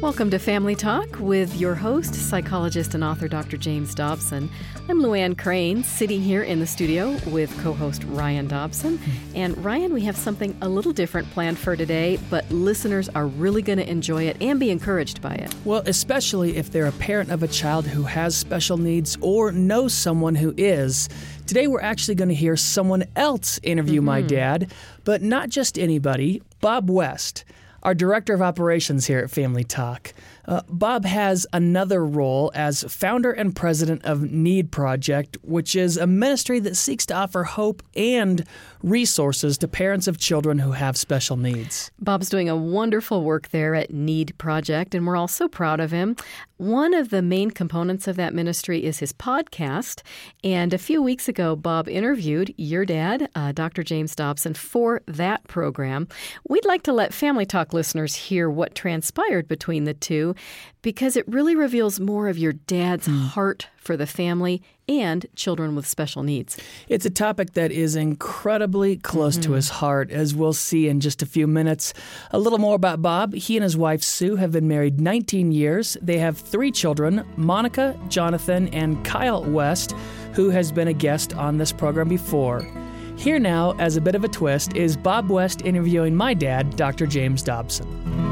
Welcome to Family Talk with your host, psychologist and author Dr. James Dobson. I'm Luann Crane, sitting here in the studio with co-host Ryan Dobson. And Ryan, we have something a little different planned for today, but listeners are really going to enjoy it and be encouraged by it. Well, especially if they're a parent of a child who has special needs or knows someone who is. Today we're actually going to hear someone else interview my dad, but not just anybody, Bob West, our Director of Operations here at Family Talk. Bob has another role as founder and president of Need Project, which is a ministry that seeks to offer hope and resources to parents of children who have special needs. Bob's doing a wonderful work there at Need Project, and we're all so proud of him. One of the main components of that ministry is his podcast, and a few weeks ago, Bob interviewed your dad, Dr. James Dobson, for that program. We'd like to let Family Talk listeners hear what transpired between the two, because it really reveals more of your dad's heart for the family and children with special needs. It's a topic that is incredibly close to his heart, as we'll see in just a few minutes. A little more about Bob. He and his wife, Sue, have been married 19 years. They have 3 children, Monica, Jonathan, and Kyle West, who has been a guest on this program before. Here now, as a bit of a twist, is Bob West interviewing my dad, Dr. James Dobson.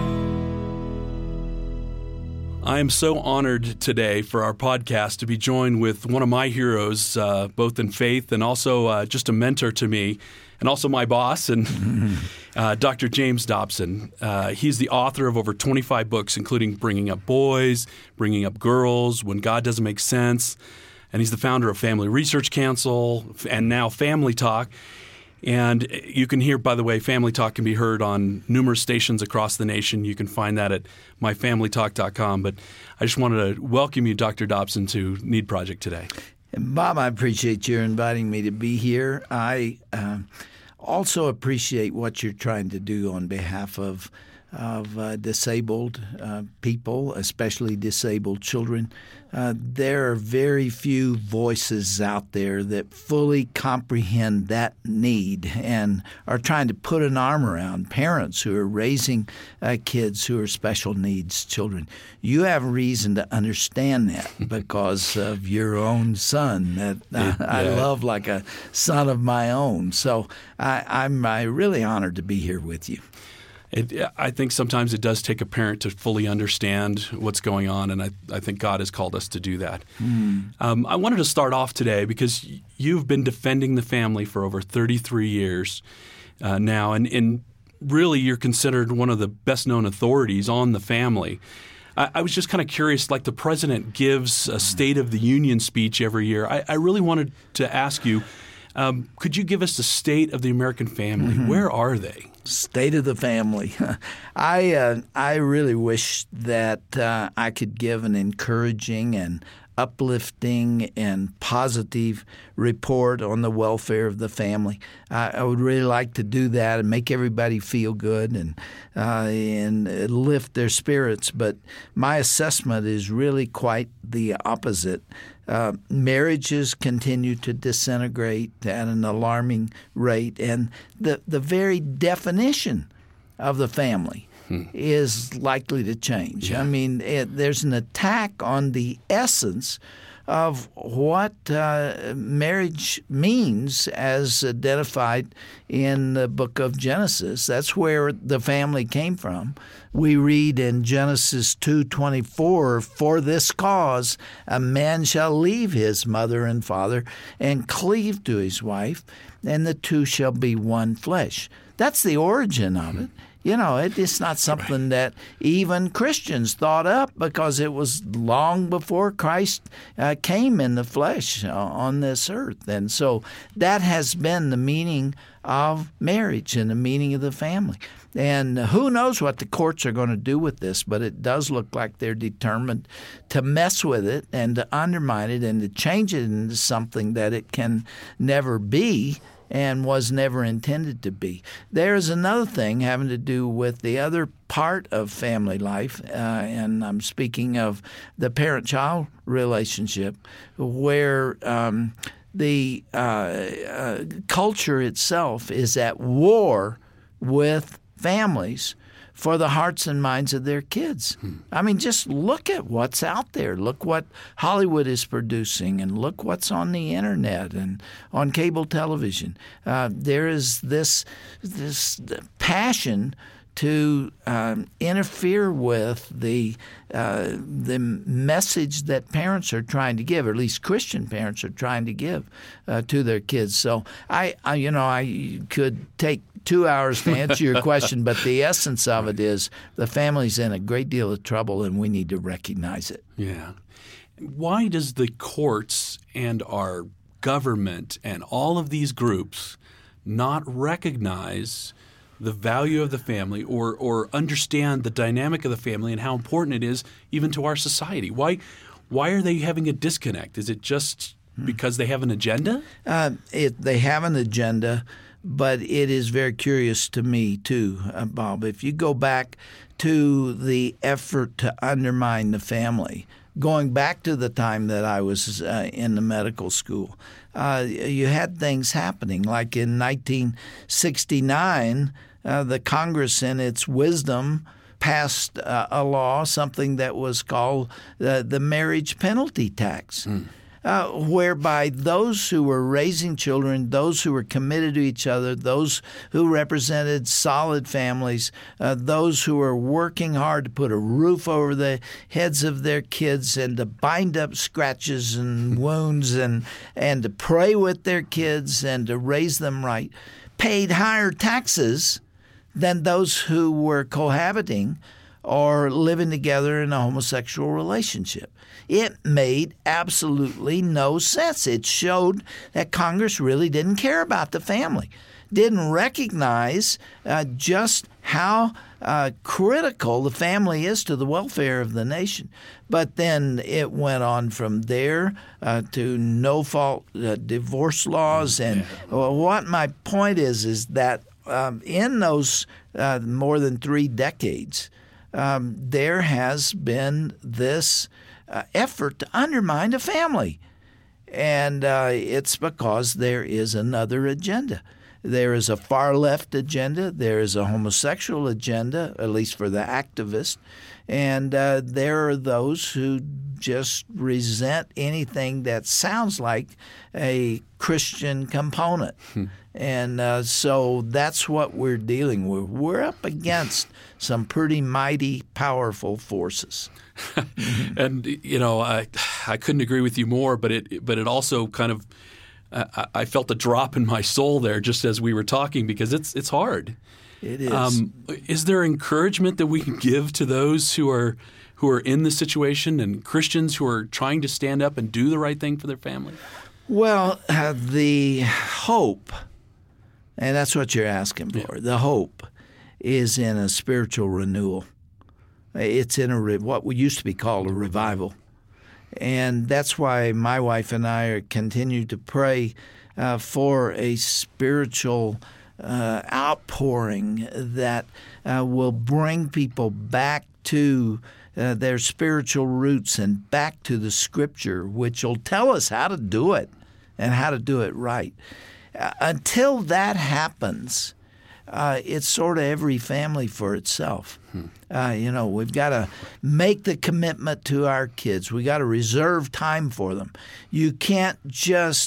I am so honored today for our podcast to be joined with one of my heroes, both in faith and also just a mentor to me, and also my boss, and Dr. James Dobson. He's the author of over 25 books, including Bringing Up Boys, Bringing Up Girls, When God Doesn't Make Sense, and he's the founder of Family Research Council and now Family Talk. And you can hear, by the way, Family Talk can be heard on numerous stations across the nation. You can find that at myfamilytalk.com. But I just wanted to welcome you, Dr. Dobson, to Need Project today. Bob, I appreciate your inviting me to be here. I also appreciate what you're trying to do on behalf of disabled people, especially disabled children. There are very few voices out there that fully comprehend that need and are trying to put an arm around parents who are raising kids who are special needs children. You have reason to understand that because of your own son that I love like a son of my own. So I'm really honored to be here with you. I think sometimes it does take a parent to fully understand what's going on, and I think God has called us to do that. I wanted to start off today because you've been defending the family for over 33 years now, and really you're considered one of the best-known authorities on the family. I was just kind of curious, like the president gives a State of the Union speech every year. I really wanted to ask you, could you give us the state of the American family? Where are they? State of the family. I really wish that I could give an encouraging and uplifting and positive report on the welfare of the family. I would really like to do that and make everybody feel good and lift their spirits. But my assessment is really quite the opposite. Marriages continue to disintegrate at an alarming rate, and the very definition of the family is likely to change. I mean, there's an attack on the essence of what marriage means as identified in the book of Genesis. That's where the family came from. We read in Genesis 2:24, "For this cause a man shall leave his mother and father and cleave to his wife, and the two shall be one flesh." That's the origin of it. You know, it's not something that even Christians thought up because it was long before Christ came in the flesh on this earth. And so that has been the meaning of marriage and the meaning of the family. And who knows what the courts are going to do with this, but it does look like they're determined to mess with it and to undermine it and to change it into something that it can never be and was never intended to be. There is another thing having to do with the other part of family life, and I'm speaking of the parent-child relationship, where the culture itself is at war with families for the hearts and minds of their kids. I mean, just look at what's out there. Look what Hollywood is producing, and look what's on the internet and on cable television. There is this passion to interfere with the message that parents are trying to give, or at least Christian parents are trying to give to their kids. So I could take 2 hours to answer your question, but the essence of it is the family's in a great deal of trouble, and we need to recognize it. Yeah. Why does the courts and our government and all of these groups not recognize the value of the family or understand the dynamic of the family and how important it is even to our society? Why are they having a disconnect? Is it just because they have an agenda? They have an agenda, but it is very curious to me too, Bob. If you go back to the effort to undermine the family, going back to the time that I was in the medical school, you had things happening. Like in 1969, the Congress, in its wisdom, passed a law, something that was called the marriage penalty tax, whereby those who were raising children, those who were committed to each other, those who represented solid families, those who were working hard to put a roof over the heads of their kids and to bind up scratches and wounds and to pray with their kids and to raise them right, paid higher taxes than those who were cohabiting or living together in a homosexual relationship. It made absolutely no sense. It showed that Congress really didn't care about the family, didn't recognize just how critical the family is to the welfare of the nation. But then it went on from there to no-fault divorce laws. And what my point is that in those more than 3 decades, there has been this effort to undermine the family. And it's because there is another agenda. There is a far-left agenda. There is a homosexual agenda, at least for the activists. And there are those who just resent anything that sounds like a Christian component. And so that's what we're dealing with. We're up against some pretty mighty, powerful forces. And, I couldn't agree with you more, but it also kind of I felt a drop in my soul there just as we were talking, because it's hard. It is. Is there encouragement that we can give to those who are in this situation and Christians who are trying to stand up and do the right thing for their family? Well, the hope, and that's what you're asking for, the hope is in a spiritual renewal. It's in what used to be called a revival. And that's why my wife and I continue to pray for a spiritual outpouring that will bring people back to their spiritual roots and back to the Scripture, which will tell us how to do it and how to do it right. Until that happens, it's sort of every family for itself. We've got to make the commitment to our kids. We got to reserve time for them. You can't just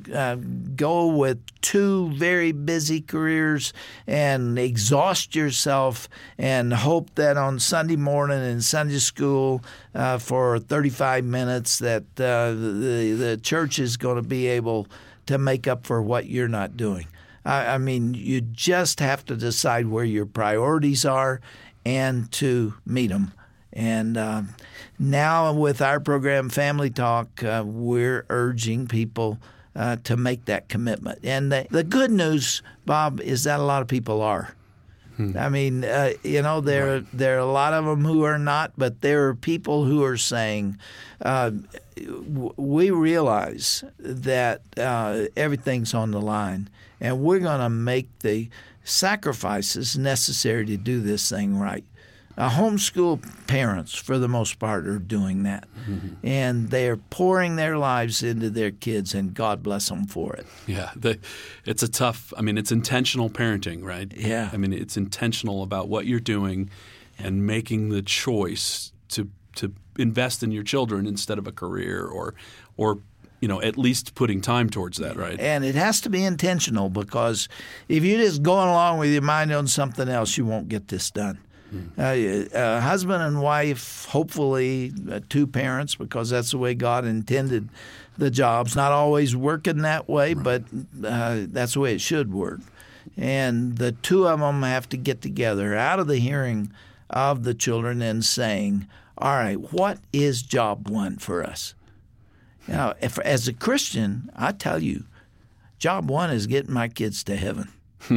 go with 2 very busy careers and exhaust yourself and hope that on Sunday morning in Sunday school for 35 minutes that the church is going to be able to make up for what you're not doing. I mean, you just have to decide where your priorities are and to meet them. And now with our program, Family Talk, we're urging people to make that commitment. And the good news, Bob, is that a lot of people are. I mean, there are a lot of them who are not, but there are people who are saying, we realize that everything's on the line, and we're going to make the sacrifices necessary to do this thing right. Homeschool parents, for the most part, are doing that. Mm-hmm. And they're pouring their lives into their kids, and God bless them for it. Yeah. It's it's intentional parenting, right? Yeah. I mean, it's intentional about what you're doing and making the choice to invest in your children instead of a career or at least putting time towards that, right? And it has to be intentional, because if you're just going along with your mind on something else, you won't get this done. Husband and wife, hopefully two parents, because that's the way God intended the jobs. Not always working that way, right. But that's the way it should work. And the two of them have to get together out of the hearing of the children and saying, all right, what is job one for us? As a Christian, I tell you, job one is getting my kids to heaven.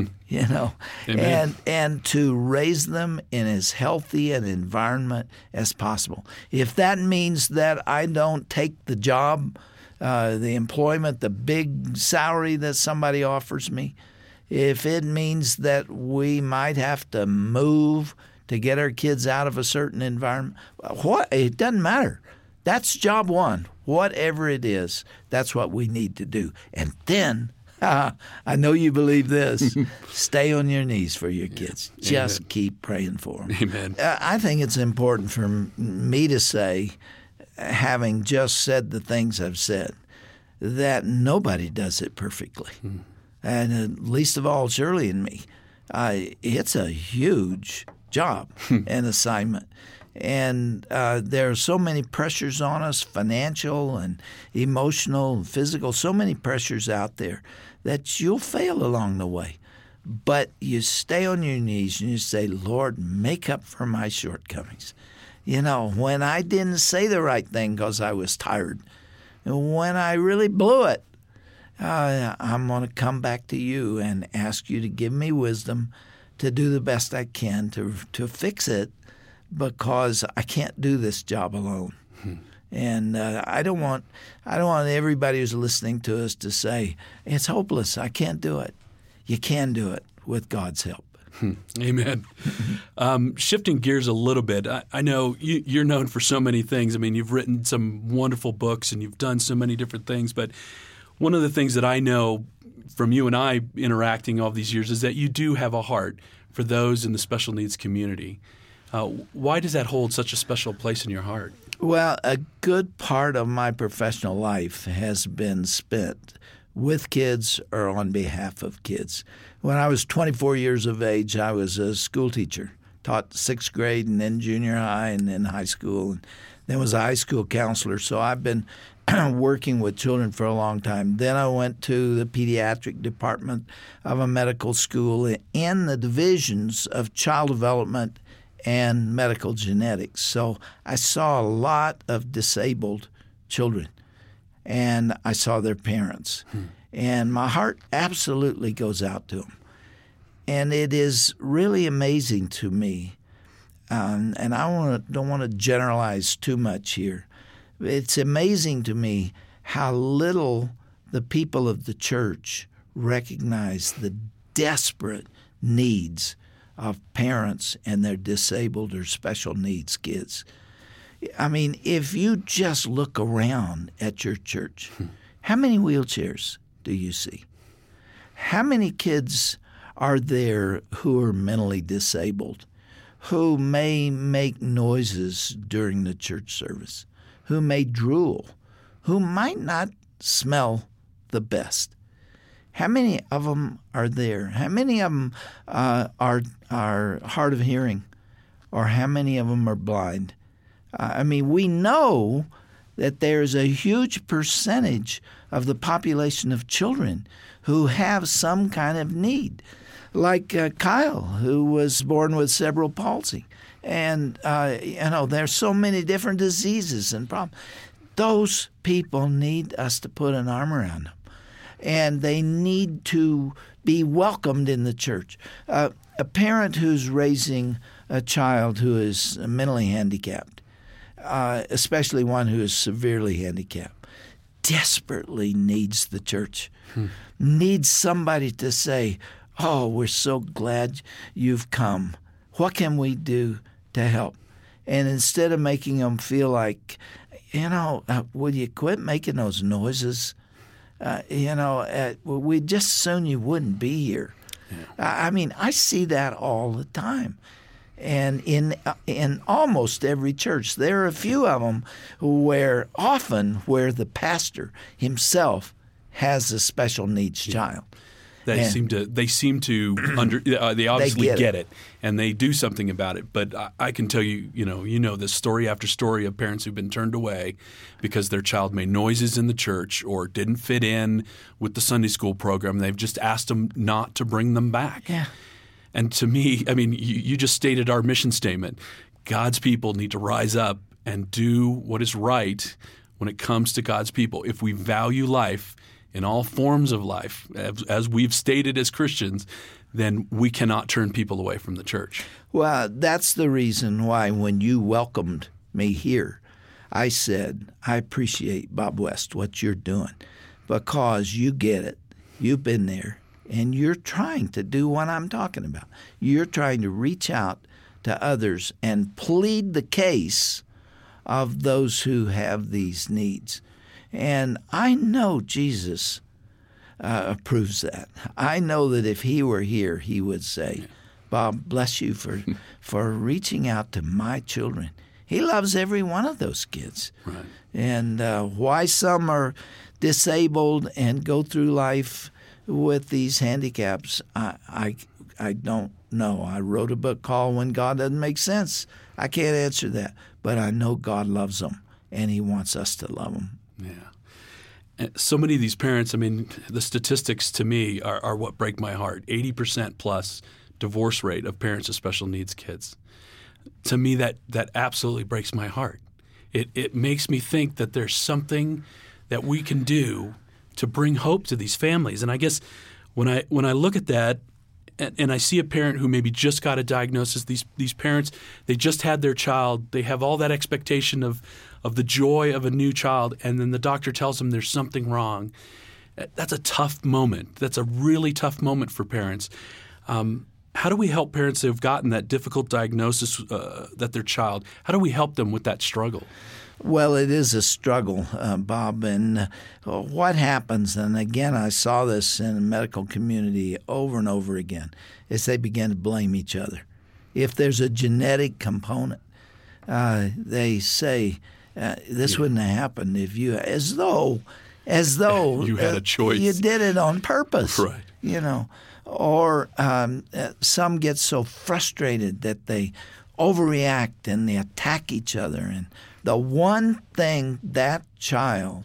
Amen. And to raise them in as healthy an environment as possible. If that means that I don't take the job, the employment, the big salary that somebody offers me, if it means that we might have to move to get our kids out of a certain environment, it doesn't matter. That's job one. Whatever it is, that's what we need to do. And then, I know you believe this, stay on your knees for your kids. Just keep praying for them. Amen. I think it's important for me to say, having just said the things I've said, that nobody does it perfectly. And least of all, Shirley and me. It's a huge job and assignment. And there are so many pressures on us, financial and emotional and physical, so many pressures out there that you'll fail along the way. But you stay on your knees and you say, Lord, make up for my shortcomings. When I didn't say the right thing because I was tired, when I really blew it, I'm going to come back to you and ask you to give me wisdom to do the best I can to fix it, because I can't do this job alone. And I don't want everybody who's listening to us to say, it's hopeless, I can't do it. You can do it with God's help. Amen. Shifting gears a little bit, I know you're known for so many things. I mean, you've written some wonderful books and you've done so many different things. But one of the things that I know from you and I interacting all these years is that you do have a heart for those in the special needs community. Why does that hold such a special place in your heart? Well, a good part of my professional life has been spent with kids or on behalf of kids. When I was 24 years of age, I was a school teacher, taught 6th grade and then junior high and then high school, and then was a high school counselor. So I've been working with children for a long time. Then I went to the pediatric department of a medical school in the divisions of child development and medical genetics. So I saw a lot of disabled children, and I saw their parents. And my heart absolutely goes out to them. And it is really amazing to me, and I don't want to generalize too much here. It's amazing to me how little the people of the church recognize the desperate needs of parents and their disabled or special needs kids. I mean, if you just look around at your church, how many wheelchairs do you see? How many kids are there who are mentally disabled, who may make noises during the church service, who may drool, who might not smell the best? How many of them are there? How many of them are hard of hearing, or how many of them are blind? I mean, we know that there's a huge percentage of the population of children who have some kind of need, like Kyle, who was born with cerebral palsy. And, there's so many different diseases and problems. Those people need us to put an arm around them. And they need to be welcomed in the church. A parent who's raising a child who is mentally handicapped, especially one who is severely handicapped, desperately needs the church, needs somebody to say, oh, we're so glad you've come. What can we do to help. And instead of making them feel like, would you quit making those noises? We'd just soon you wouldn't be here. Yeah. I see that all the time. And in almost every church, there are a few of them where the pastor himself has a special needs child. They seem to they obviously get it, and they do something about it. But I can tell you, this story after story of parents who've been turned away because their child made noises in the church or didn't fit in with the Sunday school program. They've just asked them not to bring them back. Yeah. And to me, you just stated our mission statement. God's people need to rise up and do what is right when it comes to God's people. If we value life in all forms of life, as we've stated as Christians, then we cannot turn people away from the church. Well, that's the reason why when you welcomed me here, I said, I appreciate, Bob West, what you're doing, because you get it. You've been there. And you're trying to do what I'm talking about. You're trying to reach out to others and plead the case of those who have these needs. And I know Jesus approves that. I know that if he were here, he would say, Bob, bless you for reaching out to my children. He loves every one of those kids. Right. And why some are disabled and go through life with these handicaps, I don't know. I wrote a book called When God Doesn't Make Sense. I can't answer that, but I know God loves them, and he wants us to love them. Yeah. And so many of these parents, the statistics to me are what break my heart. 80% plus divorce rate of parents of special needs kids. To me, that absolutely breaks my heart. It makes me think that there's something that we can do to bring hope to these families. And I guess when I look at that and I see a parent who maybe just got a diagnosis, these parents, they just had their child, they have all that expectation of the joy of a new child, and then the doctor tells them there's something wrong. That's a tough moment. That's a really tough moment for parents. How do we help parents who have gotten that difficult diagnosis that their child, how do we help them with that struggle? Well, it is a struggle, Bob, and what happens, and again I saw this in the medical community over and over again, is they begin to blame each other. If there's a genetic component, they say, this wouldn't have happened if you, as though you had a choice. You did it on purpose. Right. Or some get so frustrated that they overreact and they attack each other. And the one thing that child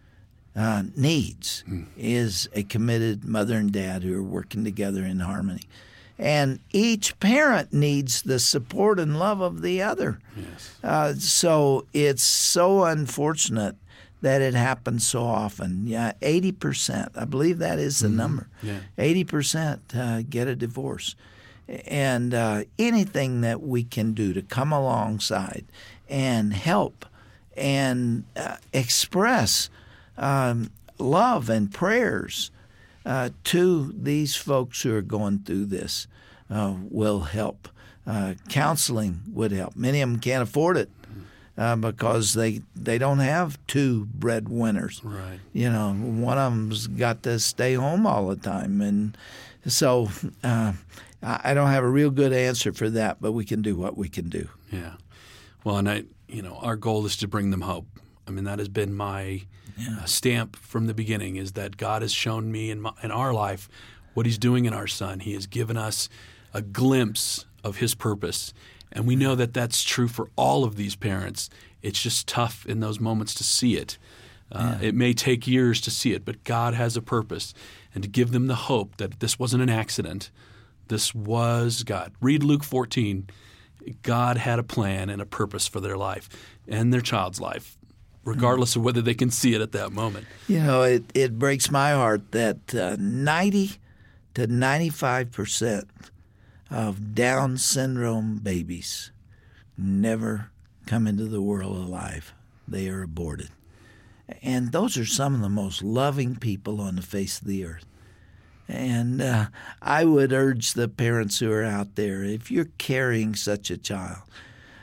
needs is a committed mother and dad who are working together in harmony. And each parent needs the support and love of the other. Yes. So it's so unfortunate that it happens so often. 80%, I believe that is the number. Yeah. 80% get a divorce. And anything that we can do to come alongside and help and express love and prayers to these folks who are going through this will help. Counseling would help. Many of them can't afford it because they don't have two breadwinners. Right. One of them's got to stay home all the time. And so I don't have a real good answer for that, but we can do what we can do. Yeah. Well, and our goal is to bring them hope. That has been my stamp from the beginning, is that God has shown me in our life what he's doing in our son. He has given us a glimpse of his purpose. And we know that that's true for all of these parents. It's just tough in those moments to see it. It may take years to see it, but God has a purpose. And to give them the hope that this wasn't an accident. This was God. Read Luke 14. God had a plan and a purpose for their life and their child's life, regardless of whether they can see it at that moment. It breaks my heart that 90 to 95% of Down syndrome babies never come into the world alive. They are aborted. And those are some of the most loving people on the face of the earth. And I would urge the parents who are out there, if you're carrying such a child,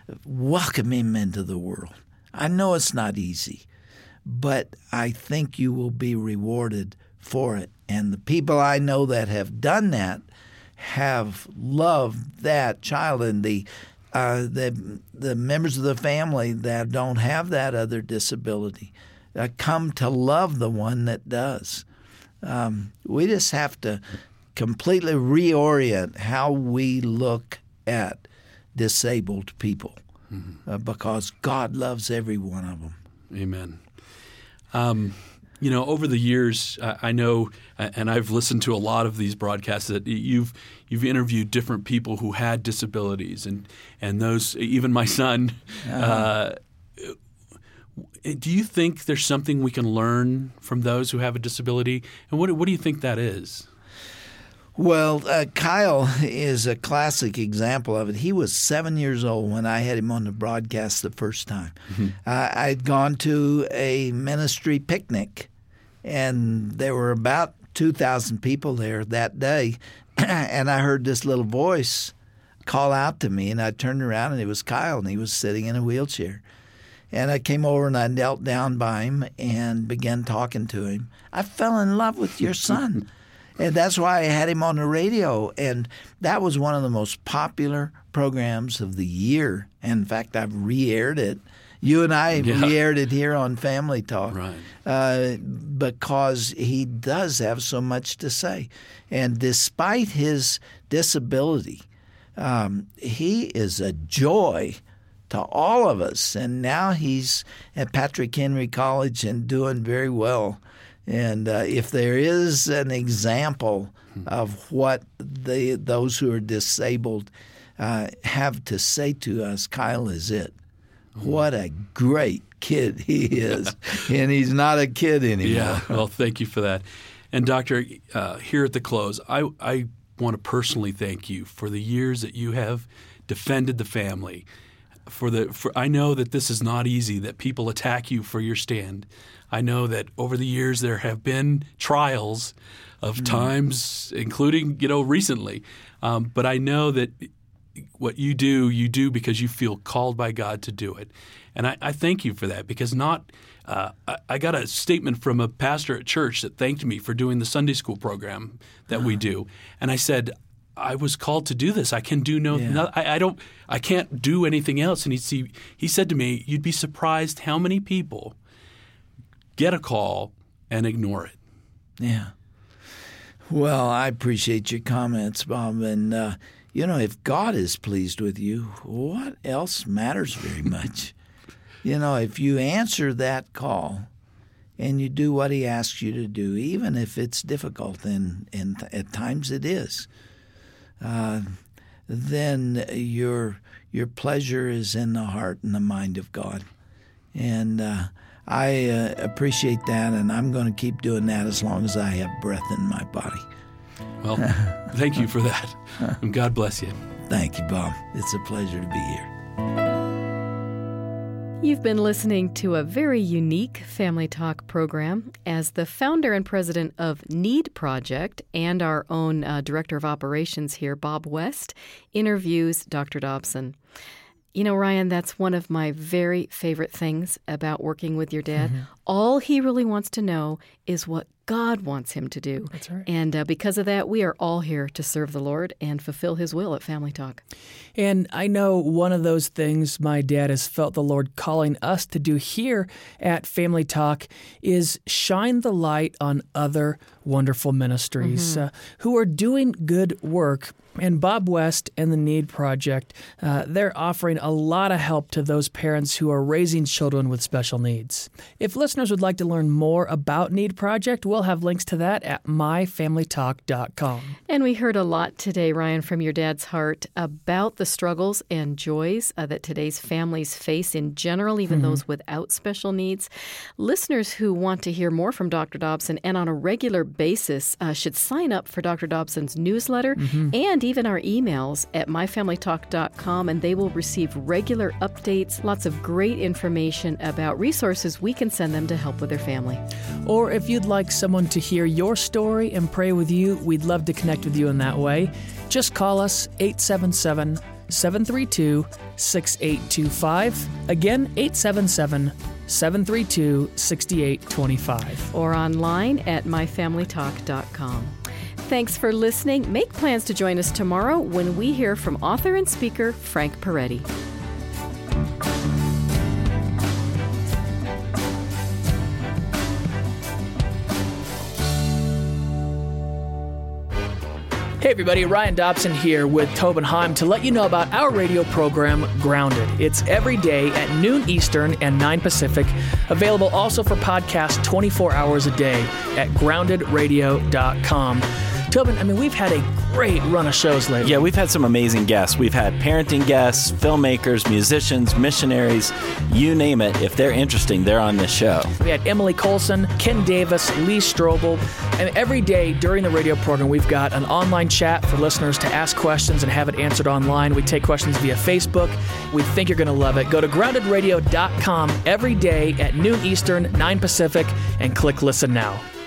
welcome him into the world. I know it's not easy, but I think you will be rewarded for it. And the people I know that have done that have loved that child, and the members of the family that don't have that other disability come to love the one that does. We just have to completely reorient how we look at disabled people, because God loves every one of them. Amen. Over the years, I know, and I've listened to a lot of these broadcasts, that you've interviewed different people who had disabilities, and those, even my son. Do you think there's something we can learn from those who have a disability, and what do you think that is? Well, Kyle is a classic example of it. He was 7 years old when I had him on the broadcast the first time. I'd gone to a ministry picnic, and there were about 2,000 people there that day, and I heard this little voice call out to me, and I turned around, and it was Kyle, and he was sitting in a wheelchair. And I came over and I knelt down by him and began talking to him. I fell in love with your son. And that's why I had him on the radio. And that was one of the most popular programs of the year. In fact, I've re-aired it. You and I re-aired it here on Family Talk. Right. Because he does have so much to say. And despite his disability, he is a joy to all of us. And now he's at Patrick Henry College and doing very well. And if there is an example of what those who are disabled have to say to us, Kyle is it. What a great kid he is. And he's not a kid anymore. Yeah, well, thank you for that. And Doctor, here at the close, I want to personally thank you for the years that you have defended the family. I know that this is not easy, that people attack you for your stand. I know that over the years there have been trials of times, including, recently. But I know that what you do because you feel called by God to do it. And I thank you for that, because I got a statement from a pastor at church that thanked me for doing the Sunday school program that we do. And I said, I was called to do this. I can do I can't do anything else. And he said to me, you'd be surprised how many people get a call and ignore it. Yeah. Well, I appreciate your comments, Bob. And, if God is pleased with you, what else matters very much? If you answer that call and you do what he asks you to do, even if it's difficult, and at times it is, then your pleasure is in the heart and the mind of God. And I appreciate that, and I'm going to keep doing that as long as I have breath in my body. Well, thank you for that, and God bless you. Thank you, Bob. It's a pleasure to be here. You've been listening to a very unique Family Talk program. As the founder and president of Need Project and our own director of operations here, Bob West, interviews Dr. Dobson. Ryan, that's one of my very favorite things about working with your dad. All he really wants to know is what God wants him to do. That's right. And because of that, we are all here to serve the Lord and fulfill His will at Family Talk. And I know one of those things my dad has felt the Lord calling us to do here at Family Talk is shine the light on other wonderful ministries who are doing good work. And Bob West and the Need Project, they're offering a lot of help to those parents who are raising children with special needs. If listeners would like to learn more about Need Project, we'll have links to that at myfamilytalk.com. And we heard a lot today, Ryan, from your dad's heart about the struggles and joys that today's families face in general, even those without special needs. Listeners who want to hear more from Dr. Dobson and on a regular basis should sign up for Dr. Dobson's newsletter and even our emails at myfamilytalk.com, and they will receive regular updates, lots of great information about resources we can send them to help with their family. Or if you'd like someone to hear your story and pray with you, we'd love to connect with you in that way. Just call us 877 877-732-6825. Again, 877-732-6825. Or online at myfamilytalk.com. Thanks for listening. Make plans to join us tomorrow when we hear from author and speaker Frank Peretti. Hey everybody, Ryan Dobson here with Tobin Heim to let you know about our radio program, Grounded. It's every day at noon Eastern and 9 Pacific, available also for podcast 24 hours a day at groundedradio.com. Tobin, we've had a great run of shows lately. Yeah, we've had some amazing guests. We've had parenting guests, filmmakers, musicians, missionaries, you name it. If they're interesting, they're on this show. We had Emily Colson, Ken Davis, Lee Strobel, and every day during the radio program, we've got an online chat for listeners to ask questions and have it answered online. We take questions via Facebook. We think you're going to love it. Go to groundedradio.com every day at noon Eastern, 9 Pacific, and click Listen Now.